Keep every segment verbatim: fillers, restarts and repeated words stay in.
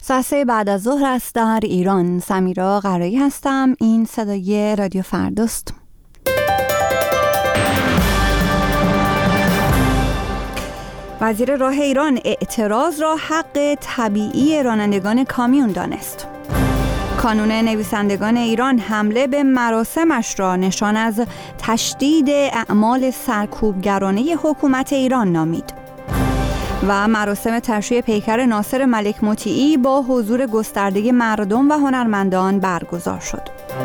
ساعت سه بعد از ظهر است در ایران. سمیرا قرایی هستم. این صدای رادیو فرداست. وزیر راه ایران اعتراض را حق طبیعی رانندگان کامیون دانست. کانون نویسندگان ایران حمله به مراسمش را نشان از تشدید اعمال سرکوبگرانه حکومت ایران نامید. و مراسم تشییع پیکر ناصر ملک مطیعی با حضور گسترده مردم و هنرمندان برگزار شد.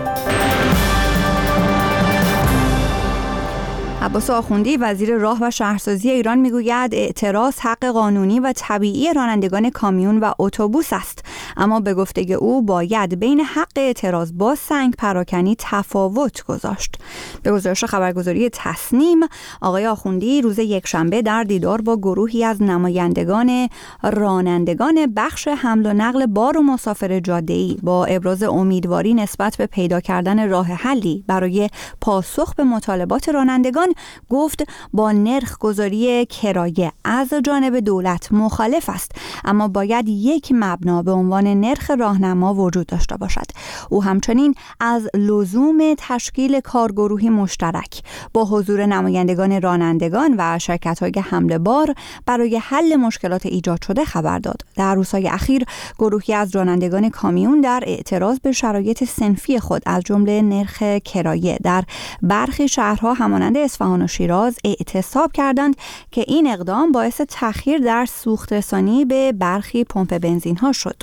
عباس آخوندی وزیر راه و شهرسازی ایران میگوید اعتراض حق قانونی و طبیعی رانندگان کامیون و اتوبوس است، اما به گفته او باید بین حق اعتراض با سنگ پراکنی تفاوت گذاشت. به گزارش خبرگزاری تصنیم، آقای آخوندی روز یکشنبه در دیدار با گروهی از نمایندگان رانندگان بخش حمل و نقل بار و مسافر جاده‌ای با ابراز امیدواری نسبت به پیدا کردن راه حلی برای پاسخ به مطالبات رانندگان گفت با نرخ گذاری کرایه از جانب دولت مخالف است، اما باید یک مبنا به عنوان نرخ راهنما وجود داشته باشد. او همچنین از لزوم تشکیل کارگروهی مشترک با حضور نمایندگان رانندگان و شرکت‌های حمل بار برای حل مشکلات ایجاد شده خبر داد. در روزهای اخیر گروهی از رانندگان کامیون در اعتراض به شرایط صنفی خود از جمله نرخ کرایه در برخی شهرها همانند اصفهان و شیراز اعتصاب کردند که این اقدام باعث تأخیر در سوخت رسانی به برخی پمپ بنزین ها شد.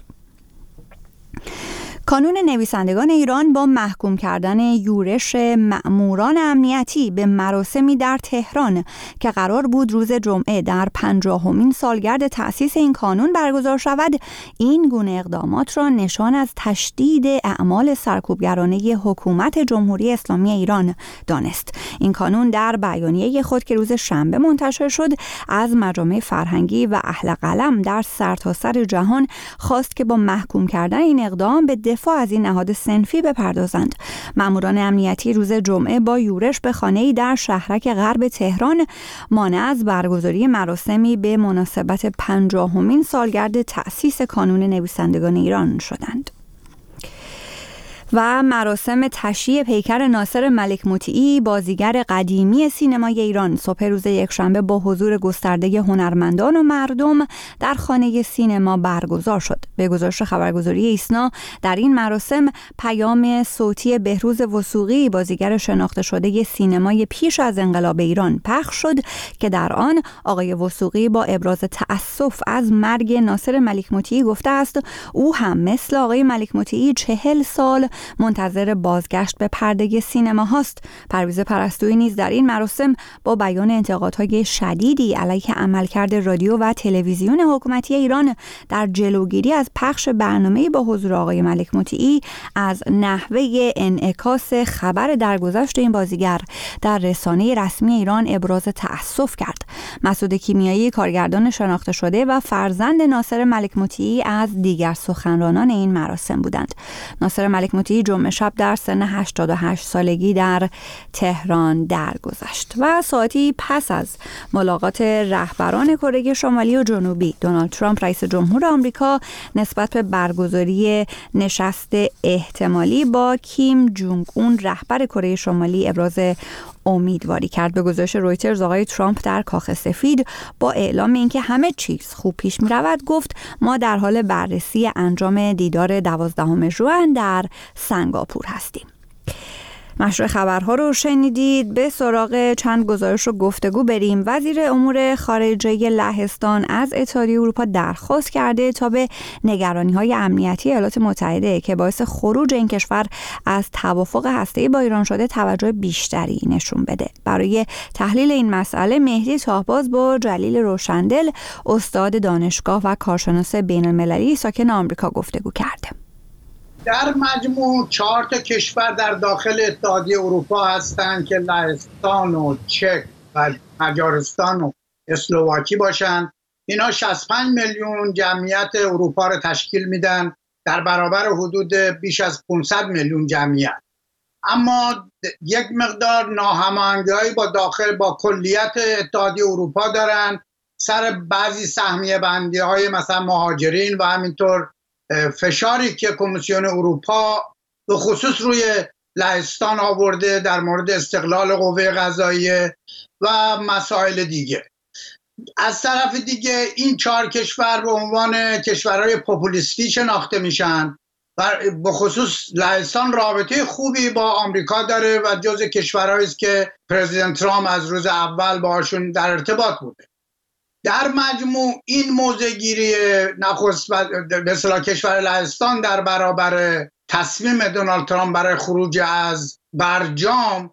کانون نویسندگان ایران با محکوم کردن یورش مأموران امنیتی به مراسمی در تهران که قرار بود روز جمعه در پنجاهمین سالگرد تأسیس این کانون برگزار شود، این گونه اقدامات را نشان از تشدید اعمال سرکوبگرانه حکومت جمهوری اسلامی ایران دانست. این کانون در بیانیه خود که روز شنبه منتشر شد از مجامع فرهنگی و اهل قلم در سرتاسر جهان خواست که با محکوم کردن این اقدام به دفاع از این نهاد صنفی بپردازند. ماموران امنیتی روز جمعه با یورش به خانه‌ای در شهرک غرب تهران مانع از برگزاری مراسمی به مناسبت پنجاهمین سالگرد تأسیس کانون نویسندگان ایران شدند. و مراسم تشییع پیکر ناصر ملک مطیعی بازیگر قدیمی سینمای ایران صبح روز یکشنبه با حضور گسترده هنرمندان و مردم در خانه سینما برگزار شد. به گزارش خبرگزاری ایسنا در این مراسم پیام صوتی بهروز وثوقی بازیگر شناخته شده سینمای پیش از انقلاب ایران پخش شد که در آن آقای وثوقی با ابراز تأسف از مرگ ناصر ملک مطیعی گفته است او هم مثل آقای ملک مطیعی چهل سال منتظر بازگشت به پرده سینما هاست. پرویز پرستویی نیز در این مراسم با بیان انتقادهای شدیدی علیه عملکرد رادیو و تلویزیون حکومتی ایران در جلوگیری از پخش برنامه‌ای با حضور آقای ملک مطیعی از نحوه انعکاس خبر درگذشت این بازیگر در رسانه رسمی ایران ابراز تأسف کرد. مسعود کیمیایی کارگردان شناخته شده و فرزند ناصر ملک مطیعی از دیگر سخنرانان این مراسم بودند. ناصر ملک مطیعی جمعه شب در سن هشتاد و هشت سالگی در تهران درگذشت و ساعتی پس از ملاقات رهبران کره شمالی و جنوبی، دونالد ترامپ رئیس جمهور آمریکا نسبت به برگزاری نشست احتمالی با کیم جونگ اون رهبر کره شمالی ابراز امیدواری کرد. به گزارش رویترز آقای ترامپ در کاخ سفید با اعلام اینکه همه چیز خوب پیش می رود گفت ما در حال بررسی انجام دیدار دوازدهم ژوئن در سنگاپور هستیم. نشر خبرها رو شنیدید. به سراغ چند گزارش و گفتگو بریم. وزیر امور خارجه لهستان از اتحادیه اروپا درخواست کرده تا به نگرانی‌های امنیتی ایالات متحده که باعث خروج این کشور از توافق هسته‌ای با ایران شده توجه بیشتری نشون بده. برای تحلیل این مسئله مهدی تاهباز با جلیل روشندل استاد دانشگاه و کارشناس بین‌المللی ساکن آمریکا گفتگو کرده. در مجموع چهار تا کشور در داخل اتحادیه اروپا هستند که لهستان و چک و مجارستان و اسلواکی باشند. اینا شصت و پنج میلیون جمعیت اروپا رو تشکیل میدن در برابر حدود بیش از پانصد میلیون جمعیت. اما یک مقدار ناهماهنگی‌هایی با داخل با کلیت اتحادیه اروپا دارن سر بعضی سهمیه بندی‌های مثلا مهاجرین و همینطور فشاری که کمیسیون اروپا به خصوص روی لهستان آورده در مورد استقلال قوه قضاییه و مسائل دیگه. از طرف دیگه این چهار کشور به عنوان کشورهای پوپولیستی شناخته میشن و به خصوص لهستان رابطه خوبی با آمریکا داره و جز کشورهایی است که پرزیدنت ترامپ از روز اول باهاشون در ارتباط بوده. در مجموع این موضع‌گیری نخست به اصطلاح کشور لهستان در برابر تصمیم دونالد ترامپ برای خروج از برجام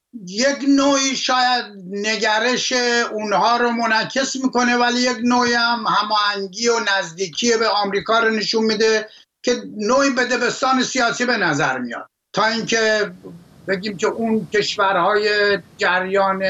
یک نوعی شاید نگرش اونها رو منعکس میکنه، ولی یک نوعی هم هماهنگی و نزدیکی به آمریکا رو نشون میده که نوعی به دبستان سیاسی به نظر میاد، تا اینکه بگیم که اون کشورهای جریان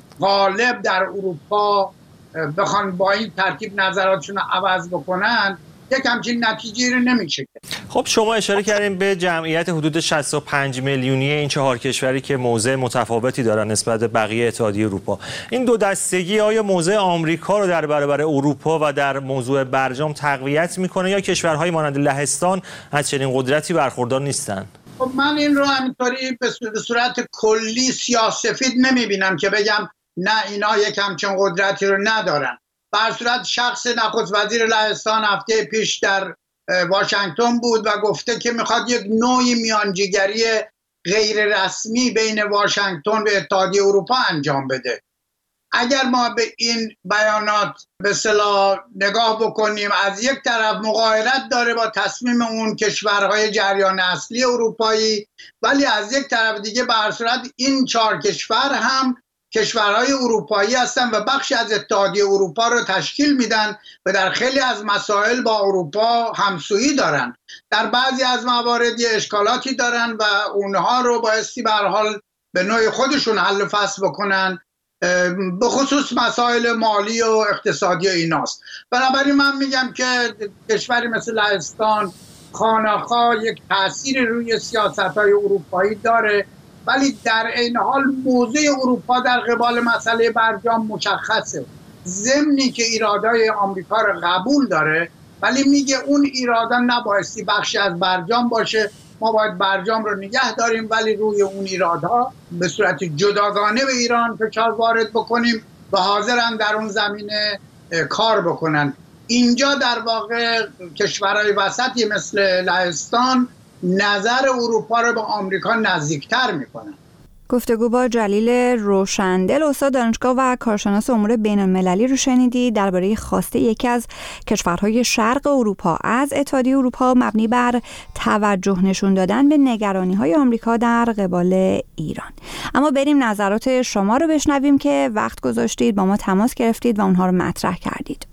غالب در اروپا بخوان با این ترتیب نظراتشون رو عوض بکنن یک همچین نتیجه رو نمیشه. خب شما اشاره کردیم به جمعیت حدود شصت و پنج میلیونی این چهار کشوری که موضع متفاوتی دارن نسبت به بقیه اتحادیه اروپا. این دو دستگی آیا موضع آمریکا رو در برابر اروپا و در موضوع برجام تقویت میکنه یا کشورهای مانند لهستان از چنین قدرتی برخوردار نیستن؟ خب من این رو همینطوری به صورت کلی سیاه‌سفید نمیبینم که بگم نه اینا یک همچین قدرتی رو ندارن. به هر صورت شخص نخست وزیر لهستان هفته پیش در واشنگتن بود و گفته که میخواد یک نوعی میانجیگری غیر رسمی بین واشنگتن و اتحادیه اروپا انجام بده. اگر ما به این بیانات به اصطلاح نگاه بکنیم، از یک طرف مغایرت داره با تصمیم اون کشورهای جریان اصلی اروپایی، ولی از یک طرف دیگه به هر صورت این چهار کشور هم کشورهای اروپایی هستن و بخشی از اتحادیه اروپا رو تشکیل میدن و در خیلی از مسائل با اروپا همسویی دارن. در بعضی از موارد یه اشکالاتی دارن و اونها رو بایستی به هر حال به نوع خودشون حل و فصل بکنن، به خصوص مسائل مالی و اقتصادی ایناست. بنابراین من میگم که کشوری مثل لهستان خانه‌خواه یک تأثیر روی سیاست‌های اروپایی داره، ولی در این حال موضع اروپا در قبال مسئله برجام مشخصه. ضمنی که ایرادای آمریکا رو قبول داره، ولی میگه اون ایرادا نبایستی بخشی از برجام باشه، ما باید برجام رو نگه داریم ولی روی اون ایرادها به صورت جداگانه به ایران فشار وارد بکنیم و حاضرن در اون زمینه کار بکنن. اینجا در واقع کشورهای وسطی مثل لهستان نظر اروپا رو به آمریکا نزدیکتر میکنن. گفتگو با جلیل روشندل، استاد دانشگاه و کارشناس امور بین المللی رو شنیدید درباره خواسته یکی از کشورهای شرق اروپا از اتحادیه اروپا مبنی بر توجه نشون دادن به نگرانی‌های آمریکا در قبال ایران. اما بریم نظرات شما رو بشنویم که وقت گذاشتید با ما تماس گرفتید و اونها رو مطرح کردید.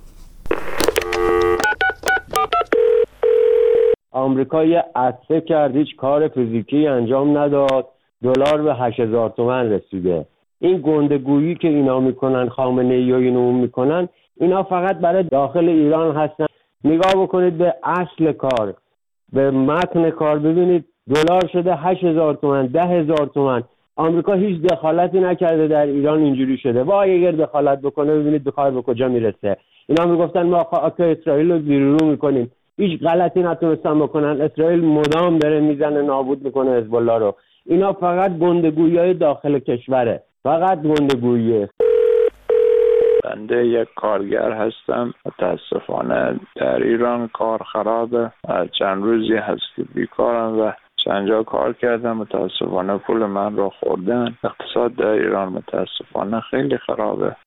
آمریکا یه عطسه کرد، هیچ کار فیزیکی انجام نداد، دلار به هشت هزار تومان رسیده. این گندگویی که اینا میکنن، خامنه‌ای و اینا میکنن، اینا فقط برای داخل ایران هستن. نگاه بکنید به اصل کار، به متن کار، ببینید دلار شده هشت هزار تومان، ده هزار تومان. آمریکا هیچ دخالتی نکرده در ایران اینجوری شده. وای اگر دخالت بکنه ببینید به کار به کجا میرسه. اینا میگفتن ما خاک اسرائیل رو زیر رو میکنیم، هیچ غلطی نتونستن بکنن. اسرائیل مدام داره میزنه نابود میکنه حزب الله رو. اینا فقط گندگویی‌های داخل کشوره، فقط گندگوییه. بنده یک کارگر هستم، متاسفانه در ایران کار خرابه. چند روزی هست که بیکارم و چند جا کار کردم، متاسفانه پول من رو خوردن. اقتصاد در ایران متاسفانه خیلی خرابه.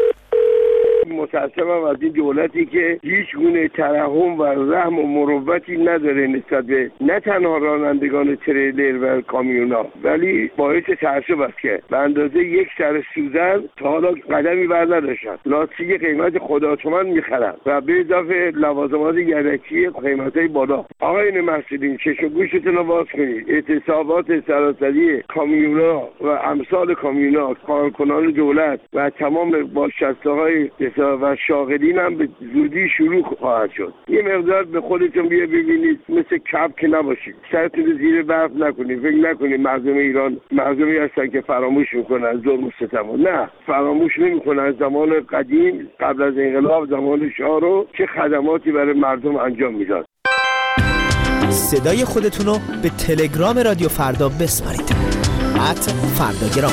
متاسفم از این دولتی که هیچ گونه ترحم و رحم و مروتی نداره نسبت به نه تنها رانندگان تریلر و کامیونا، ولی باعث تعصب است که به اندازه یک سر سوزن تا حالا قدمی بر نداشتن. لاستیک قیمت خدا تومن میخرن و به اضافه لوازمات یدکی قیمتای بالا. آقایون محصولین چشم و گوشتون رو باز کنید. اعتصابات سراسری کامیونا و امثال کامیونا، کارکنان دولت و تمام بازنشسته‌های و شاغلین هم به زودی شروع خواهد شد. یه مقدار به خودتون بیا ببینید، مثل کپ که نباشید، سرتون رو زیر برف نکنید، فکر نکنید مردم ایران مردمی هستن که فراموش میکنن ظلم و ستم. نه، فراموش نمیکنن زمان قدیم قبل از انقلاب، زمان شاه رو چه خدماتی برای مردم انجام میداد. صدای خودتون رو به تلگرام رادیو فردا بسپارید. ات فرداگرام.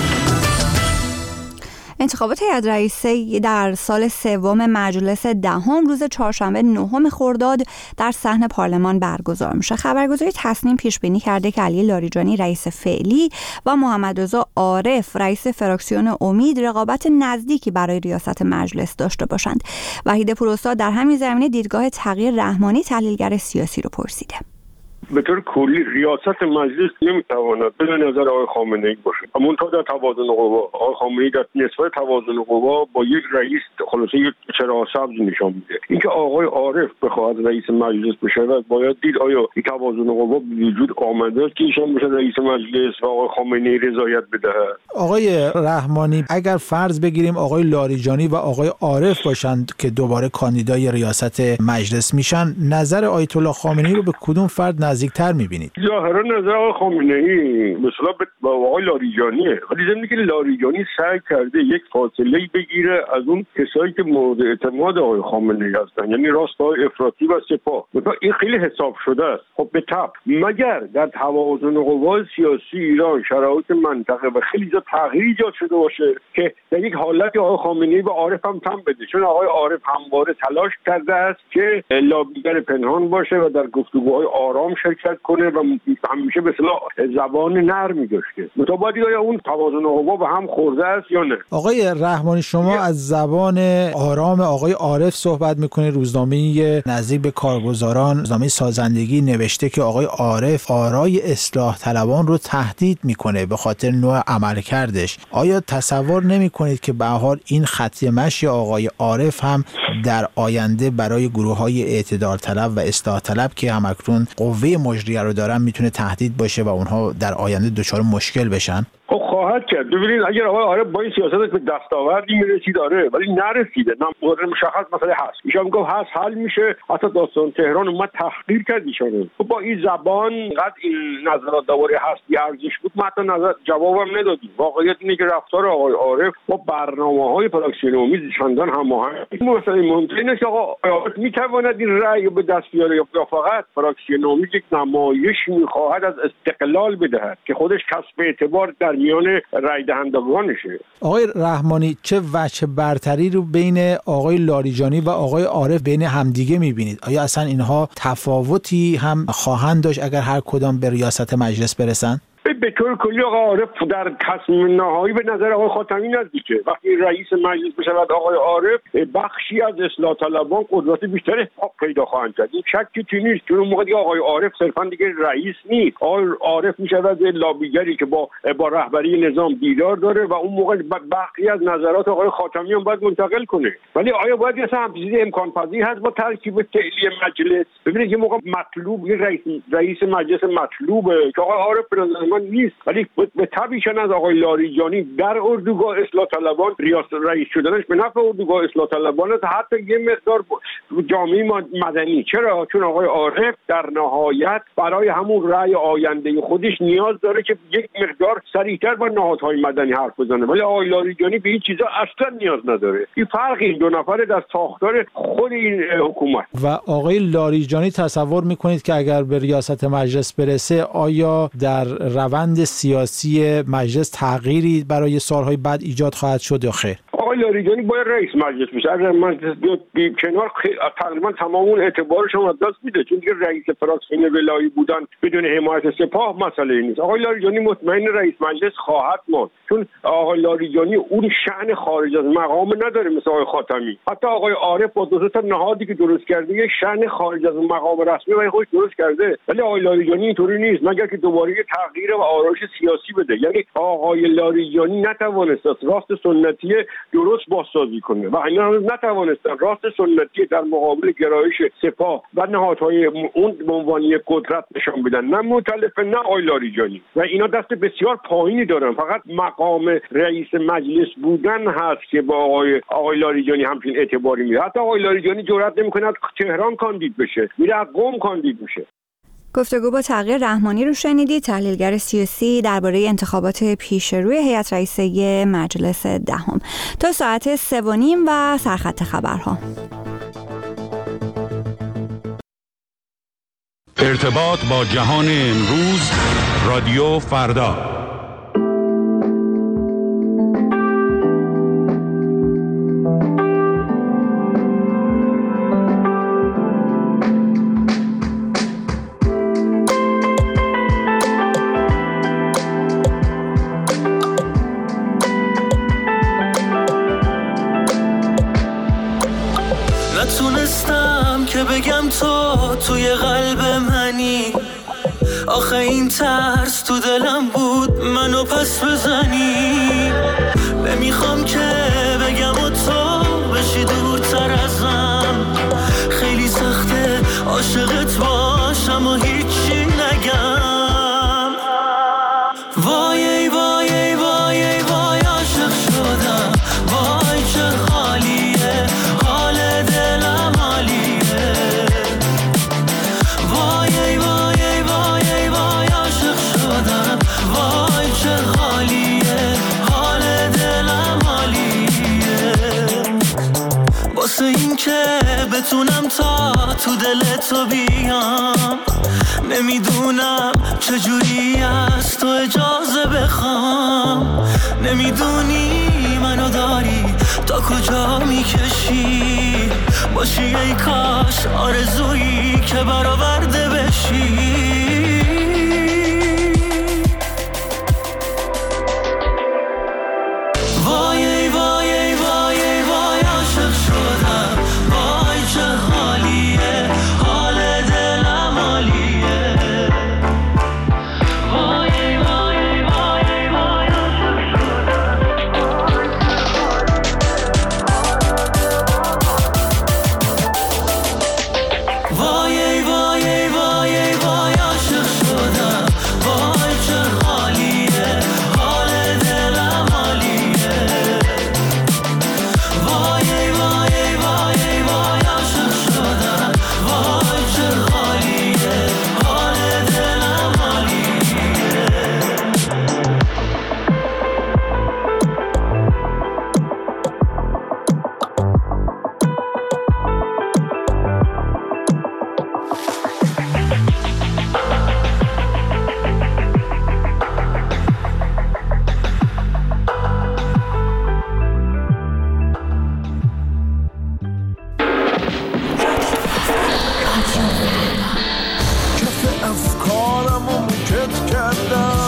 انتخابات هیئت رئیسه در سال سوم مجلس دهم روز چهارشنبه نهم خرداد در صحن پارلمان برگزار میشه. خبرگزاری تصنیم پیش بینی کرده که علی لاریجانی رئیس فعلی و محمد رضا عارف رئیس فراکسیون امید رقابت نزدیکی برای ریاست مجلس داشته باشند. وحید پوراستاد در همین زمینه دیدگاه تغییر رحمانی تحلیلگر سیاسی رو پرسیده. به طور کلی ریاست مجلس نمیتواند به نظر آقای خامنه‌ای باشه. منتها در توازن قوا آقای خامنه‌ای در نسبت توازن قوا با یک رئیس خلاصه یک چراغ سبز نشان میده. اینکه آقای عارف بخواد رئیس مجلس بشه باید دید آیا این توازن قوا به وجود آمده است که ایشان بشه رئیس مجلس و آقای خامنه‌ای رضایت بده. آقای رحمانی اگر فرض بگیریم آقای لاریجانی و آقای عارف باشند که دوباره کاندیدای ریاست مجلس میشن، نظر آیت الله خامنه‌ای رو به کدوم فرد نزدیکتر می‌بینید؟ ظاهرا نظر آقای خامنه‌ای مثلا با آقای لاریجانیه، ولی زمینی که لاریجانی سعی کرده یک فاصله بگیره از اون کسایی که مورد اعتماد آقای خامنه‌ای هستن، یعنی راستای افراطی و سپاه. مثلا این خیلی حساب شده است. خب به تبع مگر در توازن قوا سیاسی ایران شرایط منطقه و خیلی زیاد تغییر ایجاد شده باشه که در یک حالتی آقای خامنه‌ای به عارف هم تن بده، چون آقای عارف همواره تلاش کرده است که لابیگر پنهان باشه و در گفتگوهای آرام شرکت کنه و همیشه به اصطلاح زبان نرمی داشته. متابعتی آیا اون توازن قوا به هم خورده است یا نه؟ آقای رحمانی شما از زبان آرام آقای عارف صحبت میکنید. روزنامه نزدیک به کارگزاران، روزنامه سازندگی نوشته که آقای عارف آرای اصلاح طلبان رو تهدید میکنه به خاطر نوع عملکردش. آیا تصور نمیکنید که به هر حال این خط مشی آقای عارف هم در آینده برای گروه‌های اعتدال طلب و اصلاح طلب که همکنون قوه مجریه رو دارن میتونه تهدید باشه و اونها در آینده دچار مشکل بشن؟ خب خواهد کرد. ببینید اگر آقای عارف با این سیاست به دستاوردی میرسید داره ولی نرسیده، نه مشخص مسئله هست، ایشان گفت هست حل میشه، حتی داستان تهران اومد تحقیر کرد ایشانو. خب با این زبان قد این نظرات دوباره هست بی ارزش بود، ما حتی نظر جوابم ندادیم. واقعیت اینه که رفتار آقای عارف با برنامه‌های فراکسیون امید چندان هماهنگ نیست. مثلا ممکنه است آقای عارف میتواند این رأی به دست بیاره یا فقط فراکسیون امید یک نمایش میخواهد از استقلال بدهد که خودش کسب اعتبار در میان رای دهندگانشه. آقای رحمانی چه وجه برتری رو بین آقای لاریجانی و آقای عارف بین همدیگه میبینید؟ آیا اصلا اینها تفاوتی هم خواهند داشت اگر هر کدام به ریاست مجلس برسن؟ به طور کلی آقای عارف در تصمیم نهایی به نظر آقای خاتمی نزدیکه. وقتی رئیس مجلس بشود آقای عارف، بخشی از اصلاح طلبان قدرت بیشتری پیدا خواهند کرد. این شکی توی نیست، چون اون موقع دیگه آقای عارف صرفا دیگه رئیس نیست. آقای عارف میشود لابیگری که با با رهبری نظام دیدار داره و اون موقع بخشی از نظرات آقای خاتمی هم باید منتقل کنه. ولی آیا باید مثلا همچین امکان پذیر هست با ترکیب فعلی مجلس؟ ببینید یه موقع مطلوب یه رئیس رئیس مجلس مطلوبه که آقای عارف به نظر نیست، ولی به تبعیشان از آقای لاریجانی در اردوگاه اصلاح طلبان ریاست رئیس شدنش به نفع اردوگاه اصلاح طلبان است، حتی یه مقدار جامعه مدنی. چرا؟ چون آقای عارف در نهایت برای همون رأی آینده خودش نیاز داره که یک مقدار سریعتر با نهادهای مدنی حرف بزنه، ولی آقای لاریجانی به این چیزا اصلا نیاز نداره. این فرق این دو نفره در ساختار خود این حکومت. و آقای لاریجانی تصور میکنید که اگر به ریاست مجلس برسه آیا در روند سیاسی مجلس تغییری برای سالهای بعد ایجاد خواهد شد یا خیر؟ آقای لاریجانی باید رئیس مجلس بشه. اگر مجلس بیاد کنار تقریبا تمام اون اعتبارش رو از دست میده، چون دیگه رئیس فراکسیون ولایی بودن بدون حمایت سپاه مسئله نیست. آقای لاریجانی مطمئن رئیس مجلس خواهد ماند، چون آقای لاریجانی اون شأن خارج از مقام نداره مثل آقای خاتمی. حتی آقای عارف با دو تا نهادی که درست کرده یه شأن خارج از مقام رسمی برای خودش درست کرده، ولی آقای لاریجانی اینطوری نیست، مگر که دوباره یه تغییر و آرایش سیاسی بده. یعنی آقای لاریجانی نتوانست راست سنتی درست بازسازی کنه و اینا هم نتوانستن راست سنتی در مقابل گرایش سپاه و نهادهای اون به عنوان یک قدرت نشان بدن، نه مؤتلف نه آقای لاریجانی، و اینا دست بسیار پایینی دارن. فقط مقام رئیس مجلس بودن هست که با آقای آقای لاریجانی همچین اعتباری میده. حتی آقای لاریجانی جرئت نمیکنه از تهران کاندید بشه، میره از قم کاندید میشه. گفتگو با تغییر رحمانی رو شنیدید، تحلیلگر سیاسی درباره انتخابات پیش روی هیئت رئیسه مجلس دهم. تا ساعت سه و نیم و سرخط خبرها. ارتباط با جهان امروز، رادیو فردا. نتونستم که بگم تو توی قلب منی، آخه این ترس تو دلم بود منو پس بزنی. نمیخوام که بگم و تو بشی دورتر ازم، خیلی سخته عاشقت باشم و هیچی نگم. وای وای وای وای عاشق شدم، وای چه خالیه حال دلم حالیه. وای وای وای وای عاشق شدم، وای چه خالیه حال دلم حالیه. واسه این که بتونم تا تو دل تو بیام، نمیدونم چجوری از تو اجازه بخوام. نمیدونی منو داری تا کجا میکشی، باشی ای کاش آرزویی که برآورده بشی. وای وای وای وای عاشق شدم، وای چه حالیه حال دلم حالیه. وای وای وای وای عاشق شدم. وای وای وای وای عاشق شدم، وای چه حالیه حال دلم حالیه. وای وای وای وای عاشق شدم، وای چه حالیه حال دلم حالیه. افکارمو موکت کردم.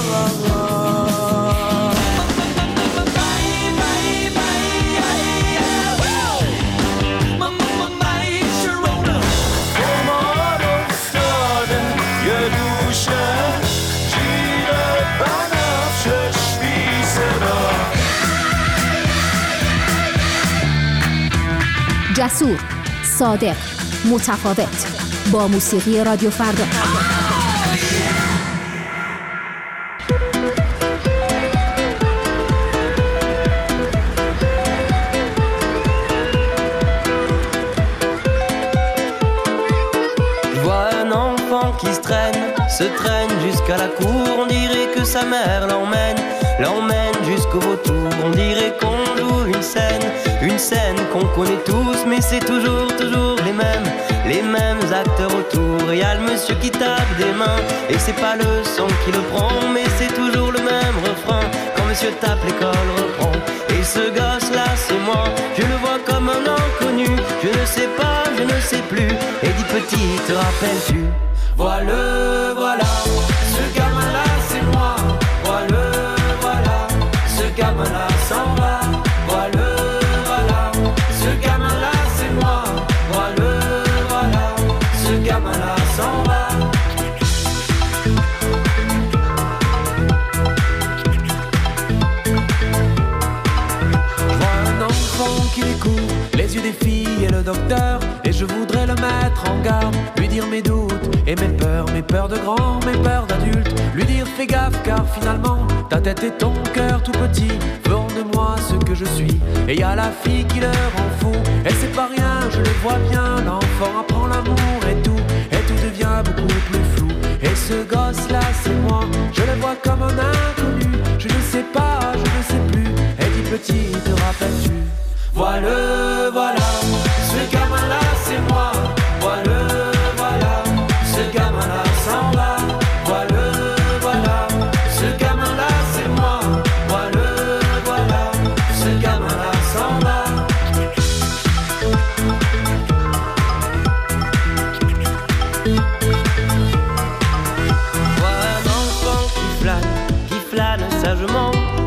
قمار افتاده یه گوشه، جیر بنفشش بی صدا. جسور، صادق، متفاوت، با موسیقی رادیو فردا. Vois un enfant qui se traîne, se traîne jusqu'à la cour. On dirait que sa mère l'emmène, l'emmène jusqu'au vautour. On dirait qu'on joue une scène, une scène qu'on connaît tous, mais c'est toujours, toujours les mêmes, les mêmes acteurs autour. Et y a le monsieur qui tape des mains, et c'est pas le son qui le prend, mais c'est toujours le même refrain. Quand monsieur tape, l'école reprend. Et ce gosse-là, c'est moi, je le vois comme un inconnu. Je ne sais pas, je ne sais plus. Et dis petit, te rappelles-tu? Voilà, voilà, ce gamin-là, c'est moi. Voilà, voilà, ce gamin-là s'en va. Voilà, voilà, ce gamin-là, c'est moi. Voilà, voilà, ce gamin-là s'en va. Qui découvre les yeux des filles et le docteur, et je voudrais le mettre en garde, lui dire mes doutes et mes peurs, mes peurs de grand, mes peurs d'adulte, lui dire fais gaffe car finalement ta tête et ton cœur tout petit feront de moi ce que je suis. Et y a la fille qui leur en fout, et c'est pas rien, je le vois bien, l'enfant apprend l'amour et tout, et tout devient beaucoup plus flou. Et ce gosse là c'est moi, je le vois comme un inconnu, je ne sais pas, je ne sais plus. Et dis petit, te rappelles-tu? Voilà, voilà, ce gamin-là, c'est moi. Voilà, voilà, ce gamin-là,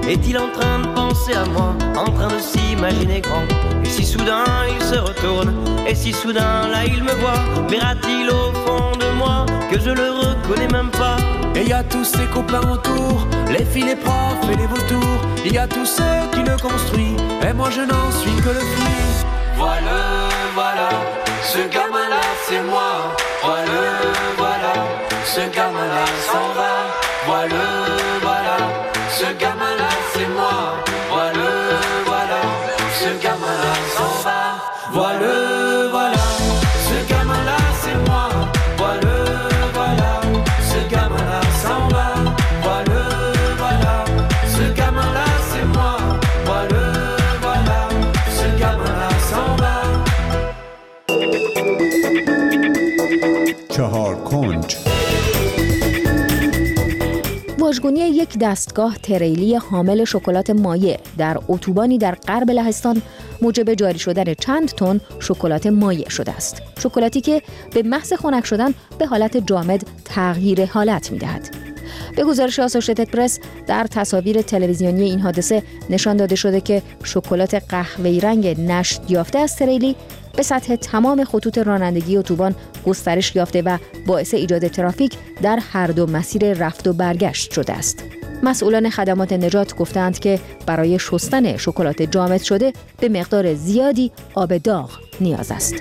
Est-il en train de penser à moi, en train de s'imaginer grand? Et si soudain il se retourne, et si soudain là il me voit, verra-t-il au fond de moi que je le reconnais même pas? Et y a tous ses copains autour, les filles, les profs et les vautours. Il y a tous ceux qui le construisent, et moi je n'en suis que le fruit. Voilà, voilà, ce gamin-là c'est moi. Voilà, voilà, ce gamin-là s'en va. Voilà, voilà, ce gamin-là c'est moi. Voilà, voilà, ce gamin-là s'en va. Voilà, voilà, ce gamin-là c'est moi. Voilà, voilà, ce gamin-là s'en va. Voilà, voilà, ce gamin-là c'est moi. Voilà, voilà, ce gamin-là s'en va. چهار کنج واژگونی یک دستگاه تریلی حامل شکلات مایع در اتوبانی در غرب لهستان موجب جاری شدن چند تن شکلات مایع شده است. شکلاتی که به محض خنک شدن به حالت جامد تغییر حالت می‌دهد. به گزارش آسوشیتد پرس در تصاویر تلویزیونی این حادثه نشان داده شده که شکلات قهوه‌ای رنگ نشت یافته از تریلی به سطح تمام خطوط رانندگی اتوبان گسترش یافته و باعث ایجاد ترافیک در هر دو مسیر رفت و برگشت شده است. مسئولان خدمات نجات گفتند که برای شستن شکلات جامد شده به مقدار زیادی آب داغ نیاز است.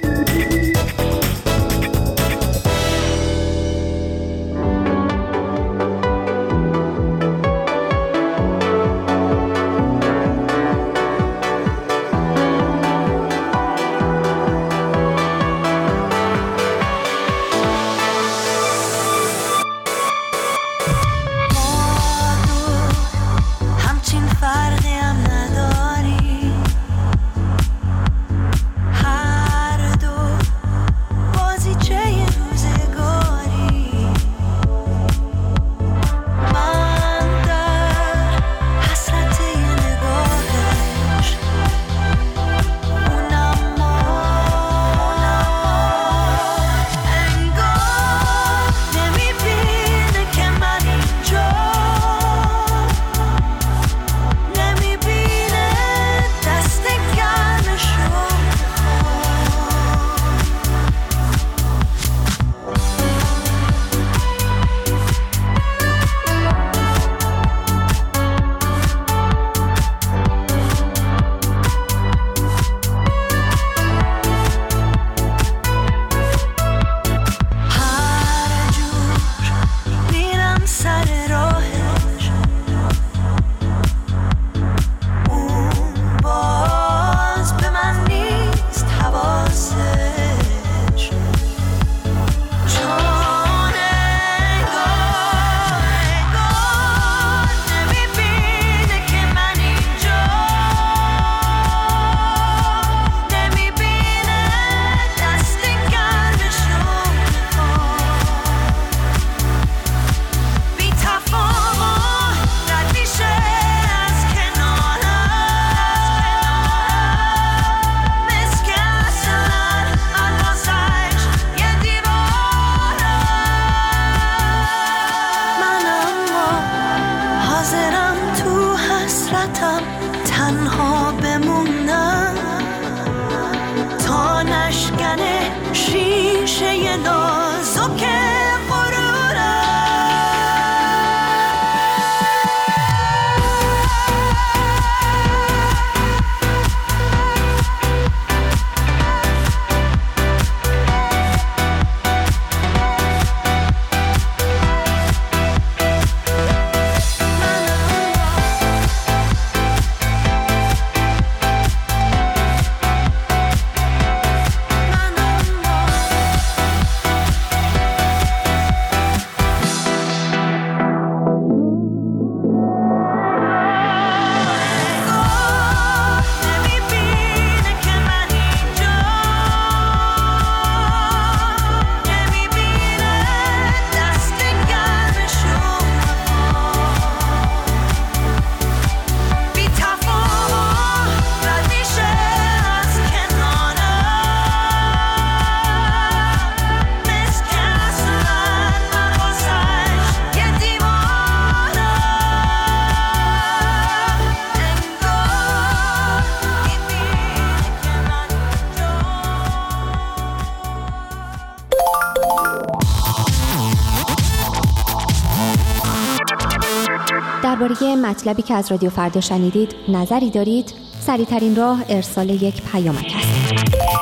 درباره مطلبی که از رادیو فردا شنیدید نظری دارید؟ سریع‌ترین راه ارسال یک پیامک است.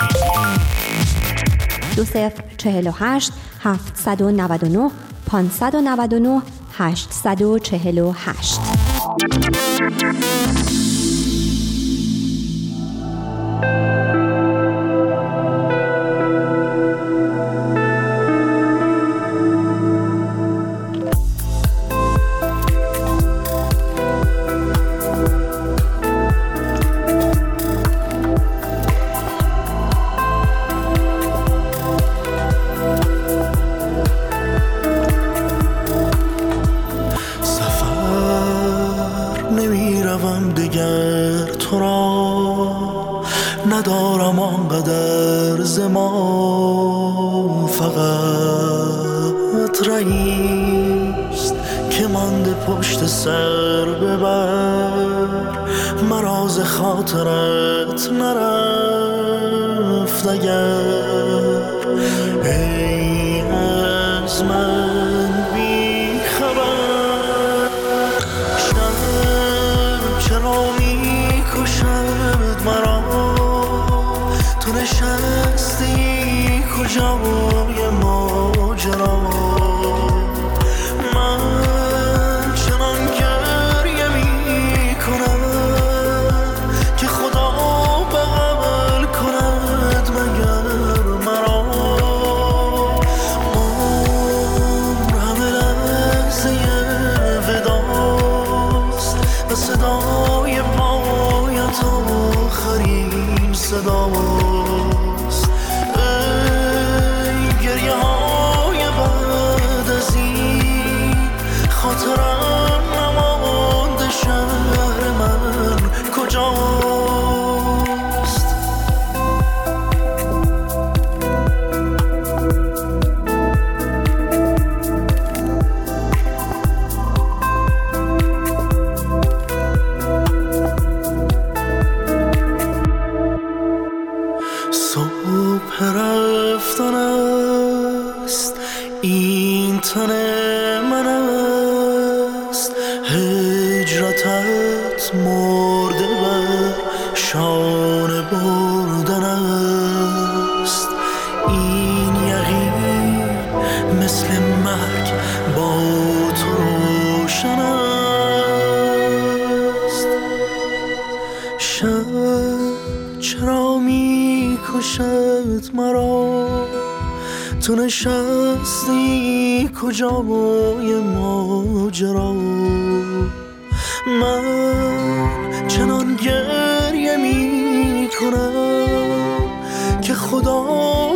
دو صفر چهل و هشت هفتصد و نود و نه پانصد و نود و نه هشتصد و چهل و هشت. ندارم آنقدر زمان، فقط رئیست که مانده پشت سر ببر، مراز خاطرت نرفت اگر ای از من بی خبر. شب چرا می کشد مرا، تو نشستی کجای ماجرا، من چنان گریه می کنم که خدا بغل کند مگر مرا. عمر همه لحظه وداست و صدای پایت آخرین صداست. ای گریه های بعد از این خاطرم نمانده، شهر من کجاست؟ صبح رفتن است، این تن من است، هجرتت مرده بر شانه بردن است. این یقین مثل مرگ با تو روشن است. شب چرا می کشد مرا، تو نشستی کجای ماجرا، من چنان گریه می کنم که خدا